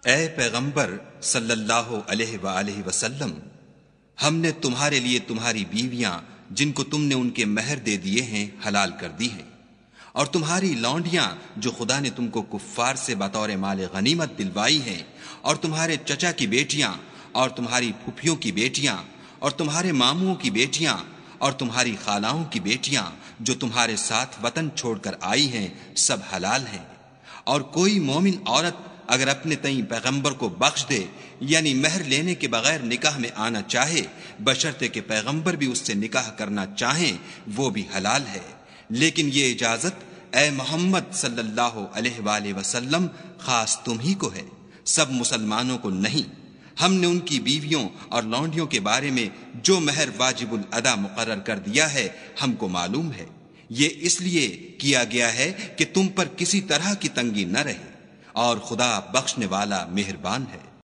اے پیغمبر صلی اللہ علیہ وآلہ وسلم، ہم نے تمہارے لیے تمہاری بیویاں جن کو تم نے ان کے مہر دے دیے ہیں حلال کر دی ہیں، اور تمہاری لونڈیاں جو خدا نے تم کو کفار سے بطور مال غنیمت دلوائی ہیں، اور تمہارے چچا کی بیٹیاں، اور تمہاری پھپھیوں کی بیٹیاں، اور تمہارے ماموں کی بیٹیاں، اور تمہاری خالاؤں کی بیٹیاں جو تمہارے ساتھ وطن چھوڑ کر آئی ہیں، سب حلال ہیں۔ اور کوئی مومن عورت اگر اپنے تئیں پیغمبر کو بخش دے، یعنی مہر لینے کے بغیر نکاح میں آنا چاہے، بشرطے کہ پیغمبر بھی اس سے نکاح کرنا چاہیں، وہ بھی حلال ہے۔ لیکن یہ اجازت اے محمد صلی اللہ علیہ وآلہ وسلم خاص تم ہی کو ہے، سب مسلمانوں کو نہیں۔ ہم نے ان کی بیویوں اور لونڈیوں کے بارے میں جو مہر واجب الادا مقرر کر دیا ہے ہم کو معلوم ہے۔ یہ اس لیے کیا گیا ہے کہ تم پر کسی طرح کی تنگی نہ رہے، اور خدا بخشنے والا مہربان ہے۔